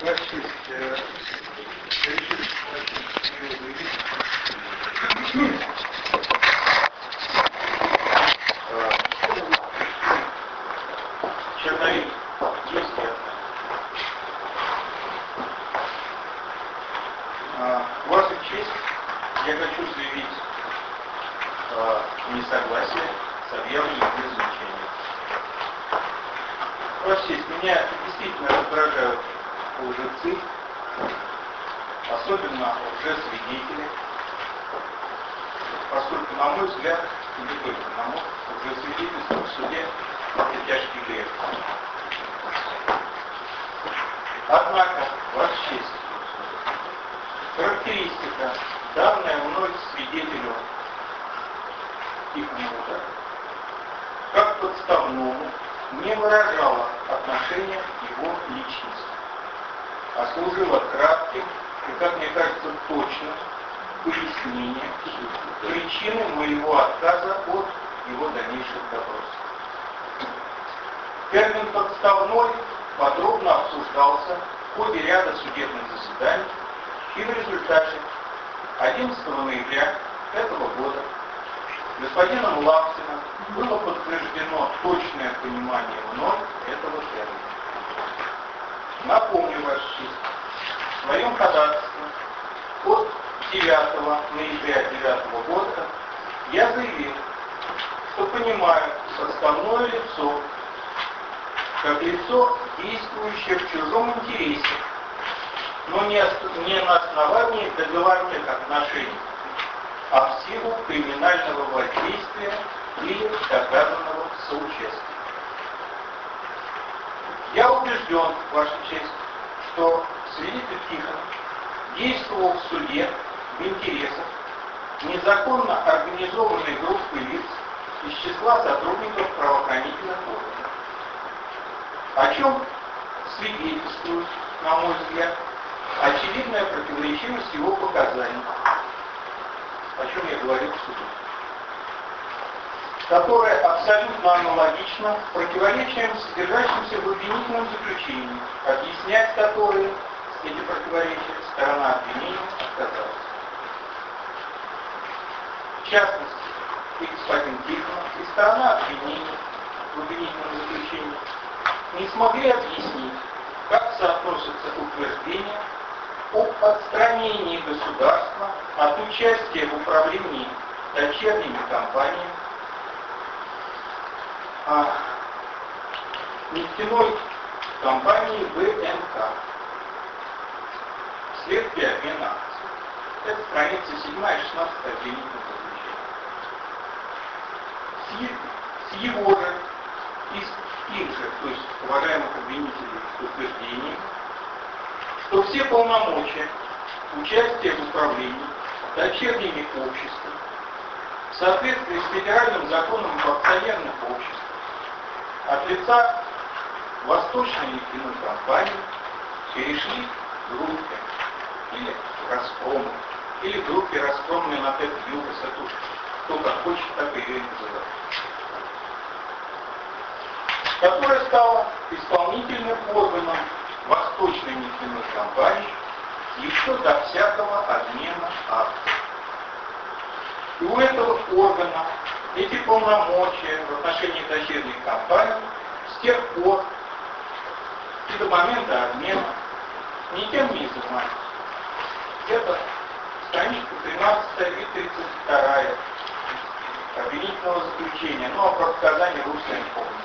Ваша честь, Черновик есть, Ваша честь, я хочу заявить несогласие с объявленным замечанием. Ваша честь, меня действительно раздражают лжецы, особенно лжесвидетели, поскольку, на мой взгляд, и не только на мой, лжесвидетельство в суде – это тяжкий грех. Однако, Ваша честь, характеристика, данная мной свидетелю Тихонову, как подставному, не выражала отношения к его личности, а служила кратким и, как мне кажется, точным пояснением причины моего отказа от его дальнейших допросов. Термин «подставной» подробно обсуждался в ходе ряда судебных заседаний, и в результате 11 ноября этого года господином Лапсиным было подтверждено точное понимание мной этого термина. Напомню, Ваша честь, в своем ходатайстве от 9 ноября 2009 года я заявил, что понимаю подставное лицо как лицо, действующее в чужом интересе, но не на основании договорных отношений, а в силу криминального воздействия или доказанного соучастия. Я убежден, Ваша честь, что свидетель Тихонов действовал в суде в интересах незаконно организованной группы лиц из числа сотрудников правоохранительных органов, о чем свидетельствует, на мой взгляд, очевидная противоречивость его показаний, о чем я говорил в суде, которая абсолютно аналогична противоречиям, содержащимся в обвинительном заключении, объяснять которые эти противоречия сторона обвинения отказалась. В частности, и господин Тихонов, и сторона обвинения в обвинительном заключении не смогли объяснить, как соотносятся утверждения об отстранении государства от участия в управлении дочерними компаниями нефтяной компании ВНК вследствие обмена акций. Это страница 7 и 16 обвинительного заключения. С его же и с их же, то есть уважаемых обвинителей, утверждением, что все полномочия участия в управлении дочерними обществами в соответствии с федеральным законом об акционерных обществах от лица Восточной нефтяной компании перешли к группе или Газпрому, или группе Газпромнефть ЮГОС, кто как хочет, так ее и называет, которая стала исполнительным органом Восточной нефтяной компании еще до всякого обмена акций. И у этого органа эти полномочия в отношении дочерних компаний с тех пор и до момента обмена никем не изымались. Это страница 13 и 32 обвинительного заключения, но про показания русской не помните.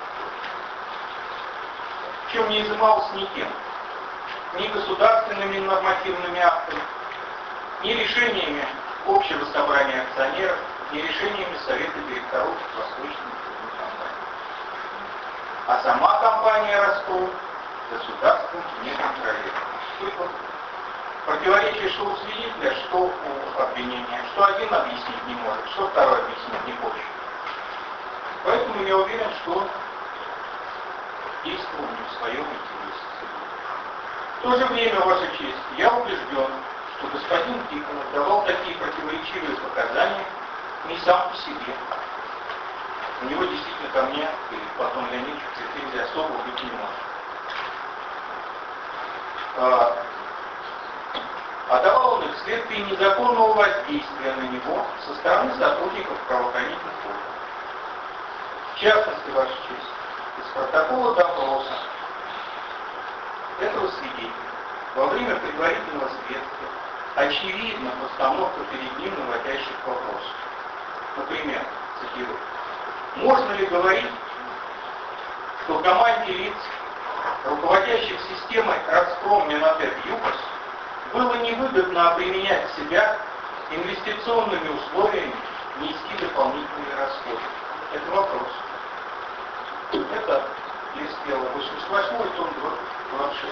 Причем не изымалось никем, ни государственными нормативными актами, ни решениями общего собрания акционеров, ни решениями Совета директоров Восточной нефтяной компании. А сама компания «Газпром» государством не контролирует. Тут вот противоречие, что у свидетеля, что у обвинения, что один объяснить не может, что второй объяснить не хочет. Поэтому я уверен, что он действовал не в своем интересе. В то же время, Ваша честь, я убежден, что господин Тихонов давал такие противоречивые показания не сам по себе. У него действительно ко мне и к Платону Леонидовичу претензий особо быть не может. а давал он их вследствие незаконного воздействия на него со стороны сотрудников правоохранительных органов. В частности, Ваша честь, из протокола допроса этого свидетеля во время предварительного следствия очевидна постановка перед ним наводящих вопросов. Например, цитирую: можно ли говорить, что команде лиц, руководящих системой «Газпром Минотек ЮКОС», было невыгодно применять себя инвестиционными условиями, нести дополнительные расходы? Это вопрос. Это лист дела 88, том 26.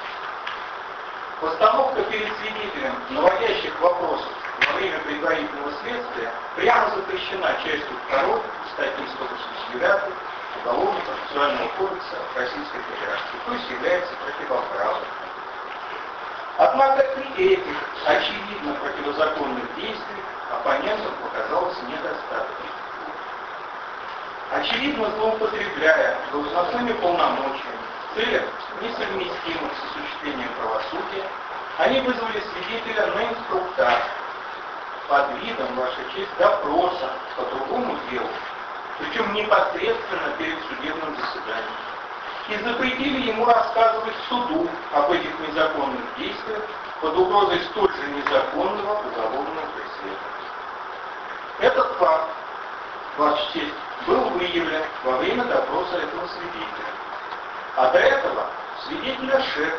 Постановка перед свидетелем наводящих вопросов во время предварительного следствия прямо запрещена частью 2 статьи 189 Уголовно-процессуального кодекса Российской Федерации, то есть является противоправной. Однако и этих очевидно противозаконных действий оппонентам показалось недостаточно. Очевидно злоупотребляя должностными полномочиями в целях, несовместимых с осуществлением правосудия, они вызвали свидетеля на инструктаж под видом, Ваша честь, допроса по другому делу, причем непосредственно перед судебным заседанием, и запретили ему рассказывать суду об этих незаконных действиях под угрозой столь же незаконного уголовного преследования. Этот факт, Ваша честь, был выявлен во время допроса этого свидетеля. А до этого свидетеля шеф.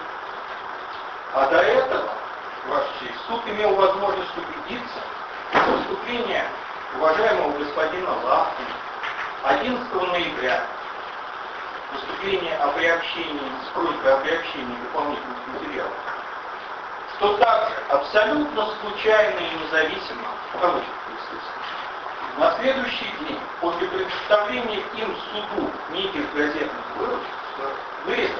А до этого, Ваша честь, суд имел возможность убедиться, что выступление уважаемого господина Лавкина 11 ноября, выступление о приобщении, с просьбой о приобщении дополнительных материалов, что также абсолютно случайно и независимо, в кавычках, естественно, на следующий день, после представления им суду неких газетных вырезок,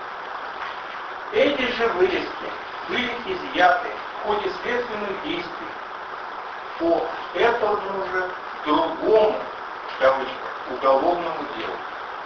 эти же вырезки были изъяты в ходе следственных действий по этому же другому, в кавычках, уголовному делу.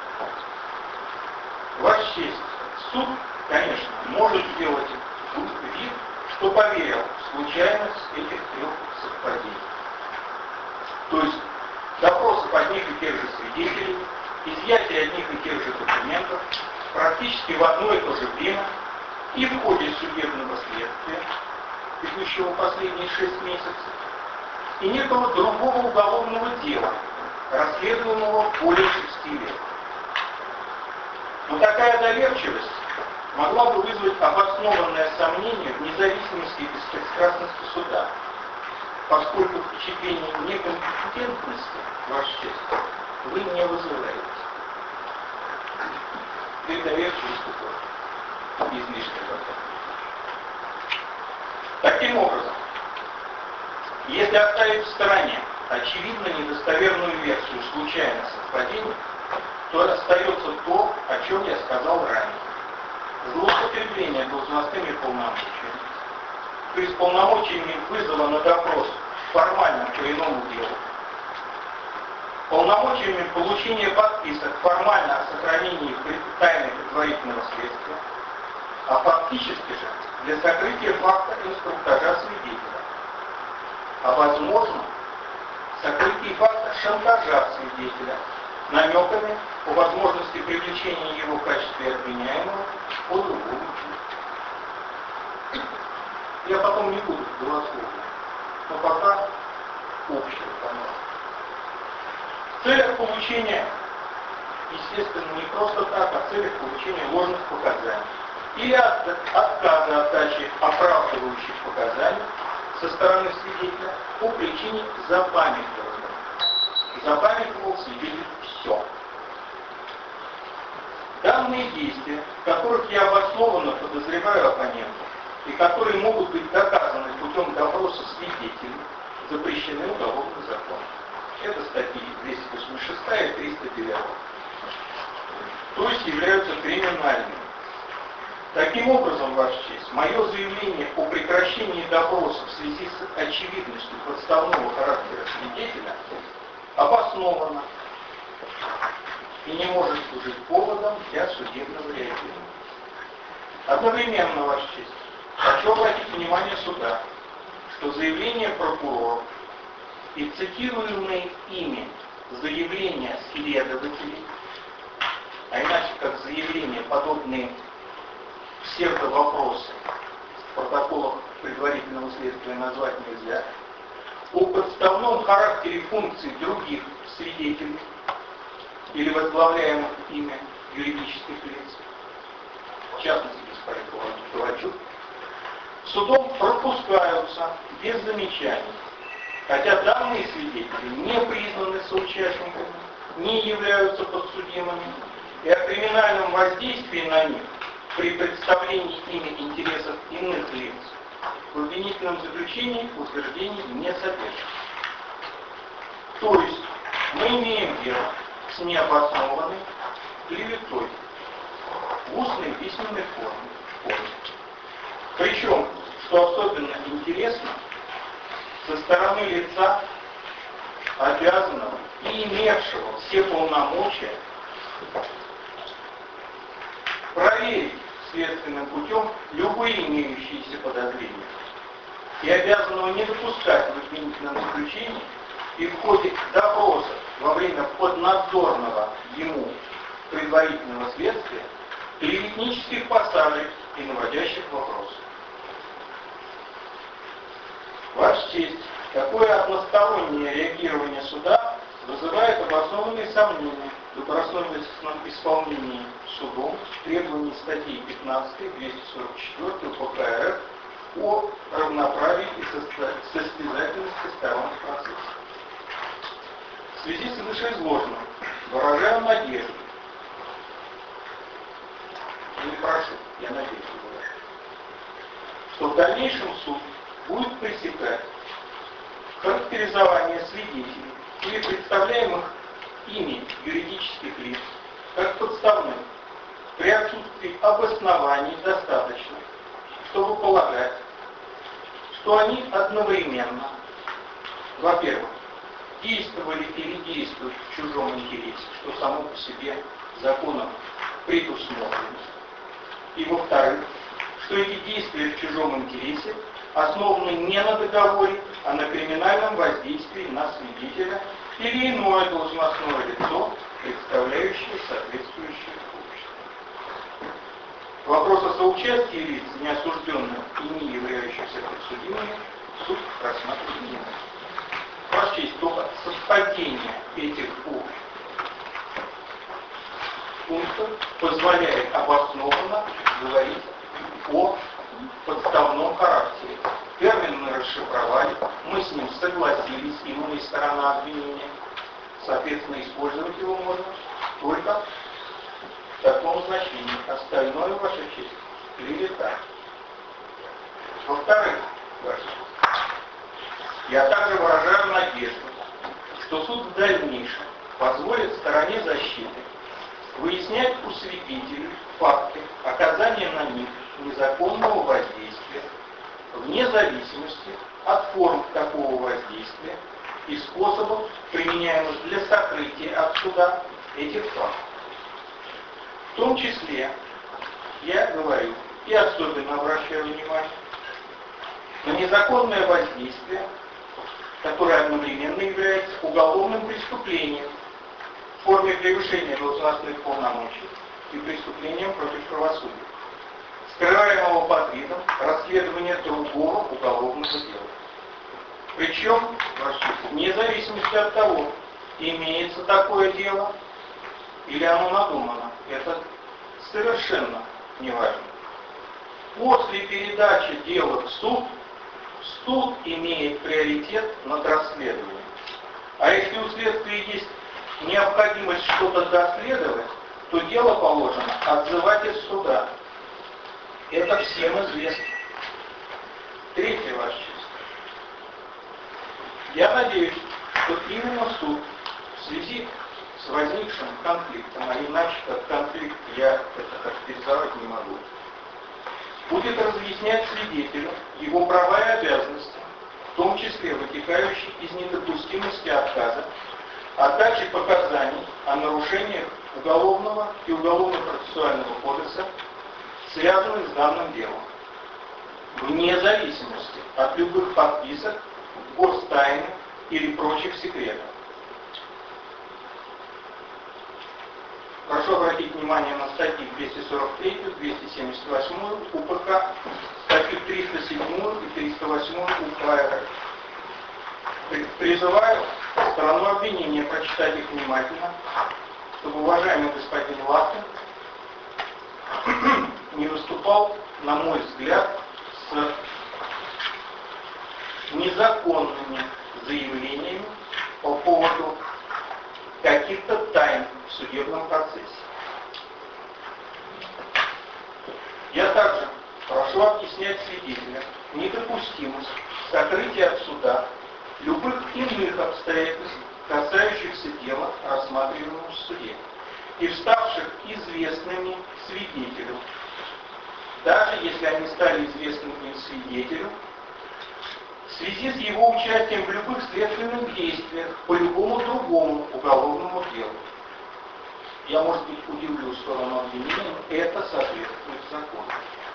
Ваша честь, суд, конечно, может сделать вид, что поверил в случайность этих 3 совпадений. То есть допросов одних и тех же свидетелей, изъятие одних и тех же документов практически в одно и то же время и в ходе судебного следствия, идущего последние 6 месяцев, и некого другого уголовного дела, расследуемого более 6 лет. Но такая доверчивость могла бы вызвать обоснованное сомнение в независимости и беспристрастности суда, поскольку впечатление некомпетентности, Ваша честь, вы не вызываете. И доверчивость тоже излишне вопрос. Таким образом, если оставить в стороне очевидно недостоверную версию случайных совпадений, то остается то, о чем я сказал ранее. Злоупотребление должностными полномочиями, то есть полномочиями вызова на допрос формально по иному делу, полномочиями получения подписок формально о сохранении тайны предварительного следствия, а фактически же для сокрытия факта инструктажа свидетеля, а возможно сокрытие факта шантажа свидетеля намеками о возможности привлечения его в качестве обвиняемого по другому делу. Я потом не буду голословно, но пока общее канал. В целях получения, естественно, не просто так, а в целях получения ложных показаний или отказа от дачи оправдывающих показаний со стороны свидетеля по причине запамятования. Запамятовал свидетель все. Данные действия, в которых я обоснованно подозреваю оппонента и которые могут быть доказаны путем допроса свидетелей, запрещены уголовным законом. Это статьи 286 и 309. То есть являются криминальными. Таким образом, Ваша честь, мое заявление о прекращении допроса в связи с очевидностью подставного характера свидетеля обосновано и не может служить поводом для судебного реагирования. Одновременно, Ваша честь, хочу обратить внимание суда, что заявление прокурора и цитируемые ими заявления следователей, а иначе как заявления, подобные псевдовопросы в протоколах предварительного следствия назвать нельзя, о подставном характере функций других свидетелей или возглавляемых ими юридических лиц, в частности, господин Ковальчук, судом пропускаются без замечаний, хотя данные свидетели не признаны соучастниками, не являются подсудимыми, и о криминальном воздействии на них при представлении ими интересов иных лиц в обвинительном заключении утверждений не содержит. То есть мы имеем дело с необоснованной клеветой в устной и письменной форме. Причем, что особенно интересно, со стороны лица, обязанного и имевшего все полномочия проверить следственным путем любые имеющиеся подозрения и обязанного не допускать в обвинительном заключении и в ходе допроса во время поднадзорного ему предварительного следствия клеветнических пассажей и наводящих вопросов. Ваша честь, такое одностороннее реагирование суда вызывает обоснованные сомнения в добросовестном исполнении судом требований статьи 15-244 УПК РФ о равноправии и состязательности сторон в процессе. В связи с вышеизложенным выражаю надежду, не прошу, я надеюсь, что в дальнейшем суд будет пресекать характеризование свидетелей или представляемых ими юридических лиц как подставных при отсутствии обоснований достаточно, чтобы полагать, что они одновременно, во-первых, действовали или действуют в чужом интересе, что само по себе законом предусмотрено, и во-вторых, что эти действия в чужом интересе основаны не на договоре, а на криминальном воздействии на свидетеля или иное должностное лицо, представляющее соответствующее общество. Вопрос о соучастии лиц, не осужденных и не являющихся подсудимыми, суд рассматривает не может. Ваша честь, только совпадение этих двух пунктов позволяет обоснованно говорить о подставном характере. Термин мы расшифровали, мы с ним согласились, иная сторона обвинения. Соответственно, использовать его можно только в таком значении. Остальное, Ваша честь, клевета. Во-вторых, Ваша честь, я также выражаю надежду, что суд в дальнейшем позволит стороне защиты выяснять у свидетелей факты оказания на них незаконного воздействия вне зависимости от форм такого воздействия и способов, применяемых для сокрытия от суда этих фактов. В том числе, я говорю и особенно обращаю внимание на незаконное воздействие, которое одновременно является уголовным преступлением в форме превышения должностных полномочий и преступлением против правосудия, скрываемого под видом расследования другого уголовного дела. Причем, вне зависимости от того, имеется такое дело или оно надумано, это совершенно не важно. После передачи дела в суд, суд имеет приоритет над расследованием. А если у следствия есть необходимость что-то доследовать, то дело положено отзывать из суда. Это всем известно. Третье, Ваша честь. Я надеюсь, что именно суд в связи с возникшим конфликтом, а иначе как конфликт я это характеризовать не могу, будет разъяснять свидетелю его права и обязанности, в том числе вытекающие из недопустимости отказа, а также показаний о нарушениях Уголовного и Уголовно-процессуального кодекса, связанных с данным делом, вне зависимости от любых подписок, гостайны или прочих секретов. Прошу обратить внимание на статьи 243, 278 УПК, статью 307 и 308 УК РФ. Призываю сторону обвинения прочитать их внимательно, чтобы уважаемый господин Лапин не выступал, на мой взгляд, с незаконными заявлениями по поводу каких-то тайн в судебном процессе. Я также прошу объяснять свидетелям недопустимость сокрытия от суда любых иных обстоятельств, касающихся дела, рассматриваемого в суде, и вставших известными свидетелю, даже если они стали известными свидетелю в связи с его участием в любых следственных действиях по любому другому уголовному делу. Я, может быть, удивлю сторону обвинения, но это соответствует закону.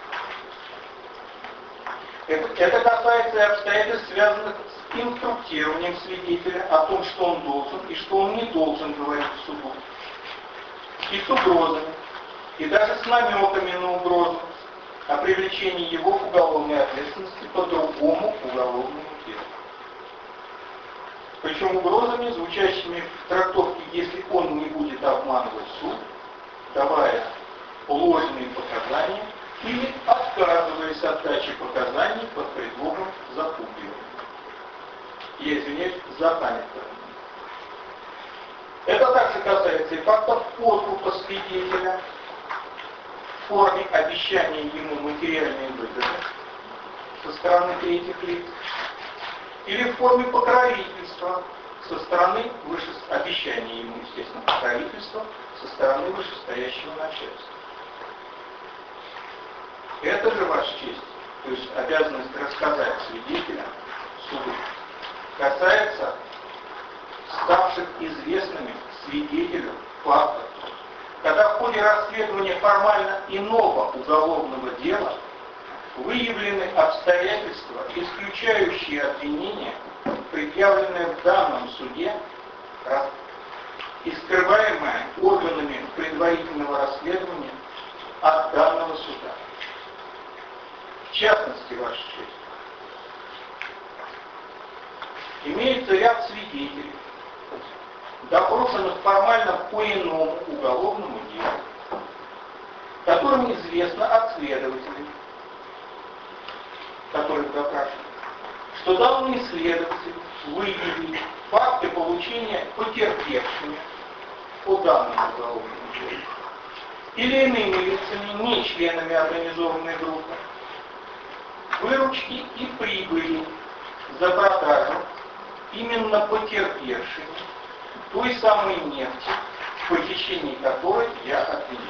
Это касается и обстоятельств, связанных с инструктированием свидетеля о том, что он должен и что он не должен говорить суду, и с угрозами, и даже с намеками на угрозу о привлечении его к уголовной ответственности по другому уголовному делу. Причем угрозами, звучащими в трактовке, если он не будет обманывать суд, давая ложные показания или отказываясь от дачи показаний под предлогом запугивания. Я извиняюсь за памятование. Это также касается и фактов подкупа свидетеля в форме обещания ему материальной выгоды со стороны третьих лиц или в форме покровительства со стороны обещания ему, естественно, покровительства со стороны вышестоящего начальства. Это же, Ваша честь, то есть обязанность рассказать свидетелям суду, касается ставших известными свидетелю фактов, когда в ходе расследования формально иного уголовного дела выявлены обстоятельства, исключающие обвинения, предъявленные в данном суде и скрываемые органами предварительного расследования от данного суда. В частности, Ваша честь, имеется ряд свидетелей, допрошенных формально по иному уголовному делу, которым известно от следователей, которых допрашивают, что данные следователи выявили факты получения потерпевшими по данному уголовному делу или иными лицами, не членами организованной группы, выручки и прибыли за продажу именно потерпевшими той самой нефти, в похищении которой я обвиняю.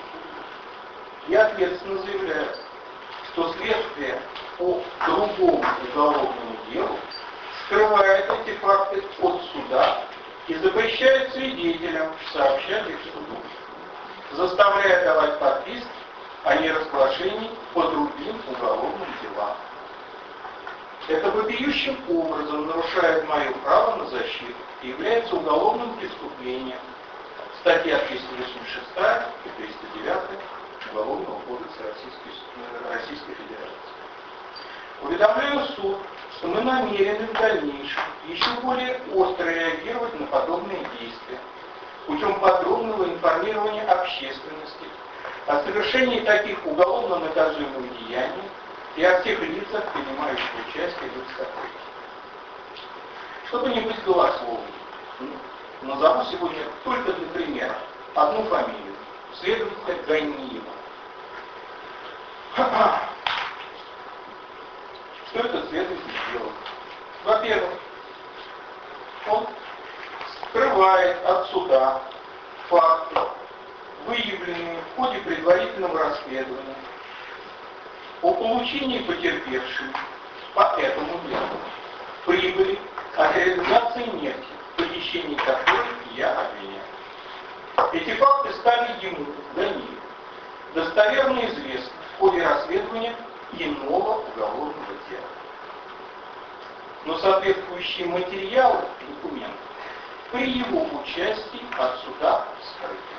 Я ответственно заявляю, что следствие по другому уголовному делу скрывает эти факты от суда и запрещает свидетелям сообщать их суду, заставляя давать подписки о неразглашении по другим уголовным делам. Это вопиющим образом нарушает мое право на защиту и является уголовным преступлением. Статья 386 и 309 Уголовного кодекса Российской Федерации. Уведомляю суд, что мы намерены в дальнейшем еще более остро реагировать на подобные действия путем подробного информирования общественности о совершении таких уголовно наказуемых деяний и о всех лицах, принимающих участие в их сокрытии. Чтобы не быть голословным, назову сегодня только для примера одну фамилию, следователя Ганиева. Что этот следователь делает? Во-первых, он скрывает от суда факты, выявленные в ходе предварительного расследования о получении потерпевшими по этому делу прибыли от реализации нефти, в похищении которой я обвиняю. Эти факты стали ему, Ганиеву, достоверно известны в ходе расследования иного уголовного дела. Но соответствующие материалы, документы, при его участии от суда скрыты.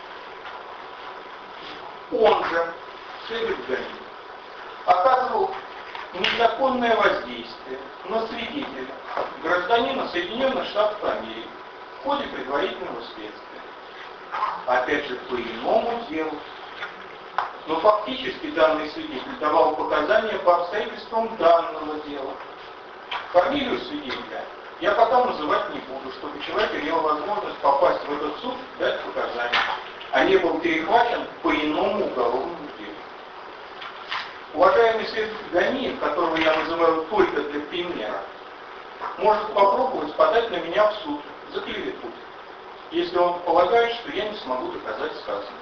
Он же, Севик Галин, оказывал незаконное воздействие на свидетеля, гражданина Соединенных Штатов Америки, в ходе предварительного следствия. Опять же, по иному делу. Но фактически данный свидетель давал показания по обстоятельствам данного дела. Фамилию свидетеля я пока называть не буду, чтобы человек имел возможность попасть в этот суд, дать показания, а не был перехвачен по иному уголовному делу. Уважаемый следователь Ганиев, которого я называю только для примера, может попробовать подать на меня в суд за клевету, если он полагает, что я не смогу доказать сказанное.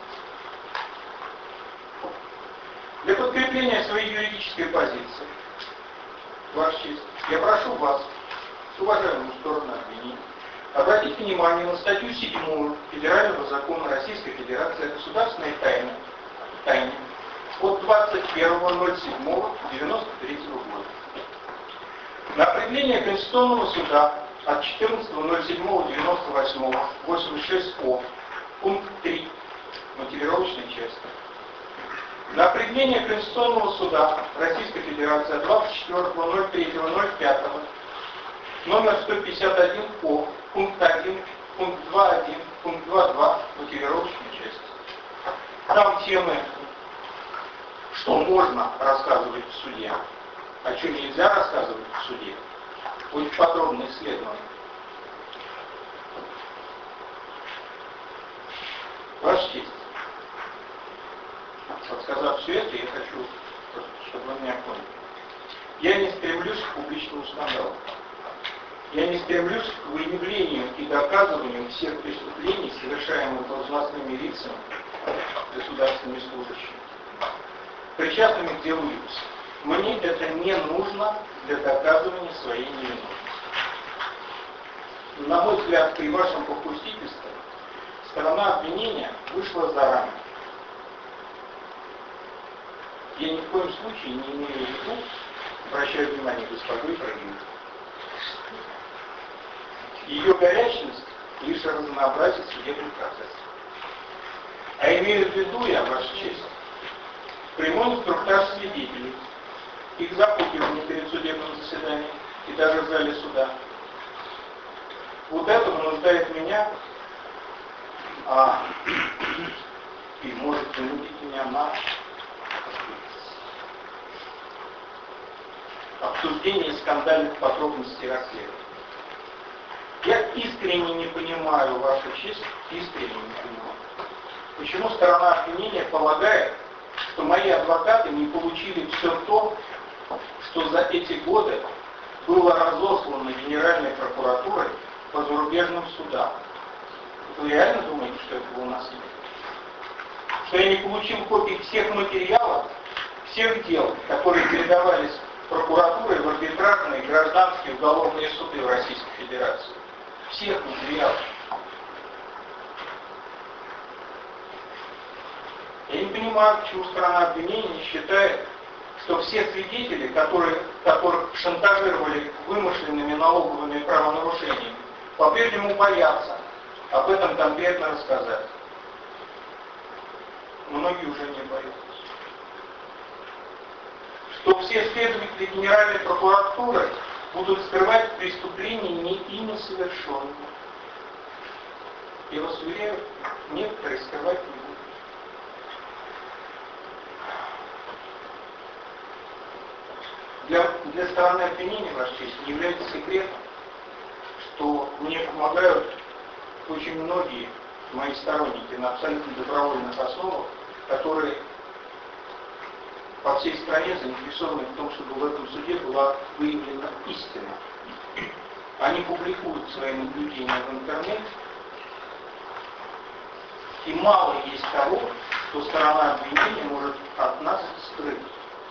Для подкрепления своей юридической позиции, Ваша честь, я прошу вас, уважаемую сторону обвинения, обратить внимание на статью 7 Федерального закона Российской Федерации о государственной тайне от 21.07.93 года. На определение Конституционного суда от 14.07.98 86 пункт 3 мотивировочной части. На определение Конституционного суда Российской Федерации от 24.03.05 номер 151 по пункт 1, пункт 2.1, пункт 2.2 мотивировочной части. Там темы, что можно рассказывать в суде, о чем нельзя рассказывать в суде, будет подробно исследовано. Ваша честь, подсказав все это, я хочу, чтобы вы меня поняли. Я не стремлюсь к публичному скандалу. Я не стремлюсь к выявлению и доказыванию всех преступлений, совершаемых должностными лицами, государственными служащими, причастными к делу лиц. Мне это не нужно для доказывания своей невиновности. На мой взгляд, при вашем попустительстве сторона обвинения вышла за рамки. Я ни в коем случае не имею в виду, обращаю внимание госпожи Ибрагимовой, ее горячность лишь разнообразит судебный процесс. А имею в виду я, Ваша честь, прямой инструктаж свидетелей, их запугивание перед судебным заседанием и даже в зале суда. Вот это вынуждает меня и может вынудить меня на обсуждение скандальных подробностей расследования. Я искренне не понимаю, Ваша честь, искренне не понимаю, почему сторона обвинения полагает, что мои адвокаты не получили все то, что за эти годы было разослано Генеральной прокуратурой по зарубежным судам. Вы реально думаете, что этого у нас нет? Что я не получил копий всех материалов, всех дел, которые передавались прокуратурой в арбитражные, гражданские, уголовные суды в Российской Федерации? Всех материалов. Я не понимаю, почему сторона обвинения считает, что все свидетели, которых шантажировали вымышленными налоговыми правонарушениями, по-прежнему боятся об этом конкретно рассказать. Многие уже не боятся. Что все следователи Генеральной прокуратуры будут скрывать преступления не ими совершенные. Я вас уверяю, некоторые скрывать не будут. Для стороны обвинения, Ваша честь, не является секретом, что мне помогают очень многие мои сторонники на абсолютно добровольных основах, которые по всей стране заинтересованы в том, чтобы в этом суде была выявлена истина. Они публикуют свои наблюдения в интернете, и мало есть того, что сторона обвинения может от нас скрыть.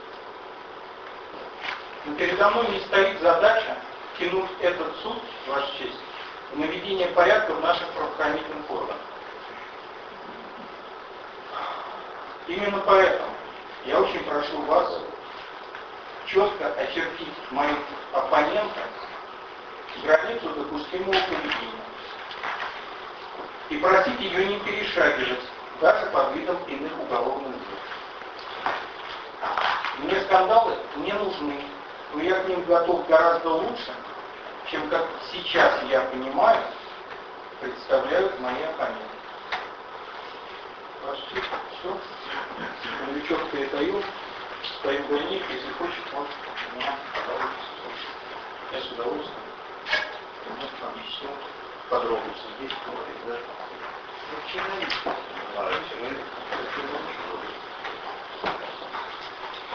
Но передо мной не стоит задача тянуть этот суд, Ваша честь, в наведение порядка в наших правоохранительных органах. Именно поэтому Я очень прошу вас четко очертить моим оппонентам границу допустимого поведения и просить ее не перешагивать даже под видом иных уголовных дел. Мне скандалы не нужны, но я к ним готов гораздо лучше, чем как сейчас я понимаю, представляют мои оппоненты. Почти все. Новичок передаю своим двойник, если хочет, может меня удовольствие. Я с удовольствием объясню подробности. Здесь смотрит, да.